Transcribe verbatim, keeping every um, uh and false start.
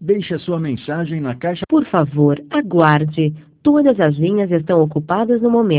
Deixe a sua mensagem na caixa. Por favor, aguarde. Todas as linhas estão ocupadas no momento.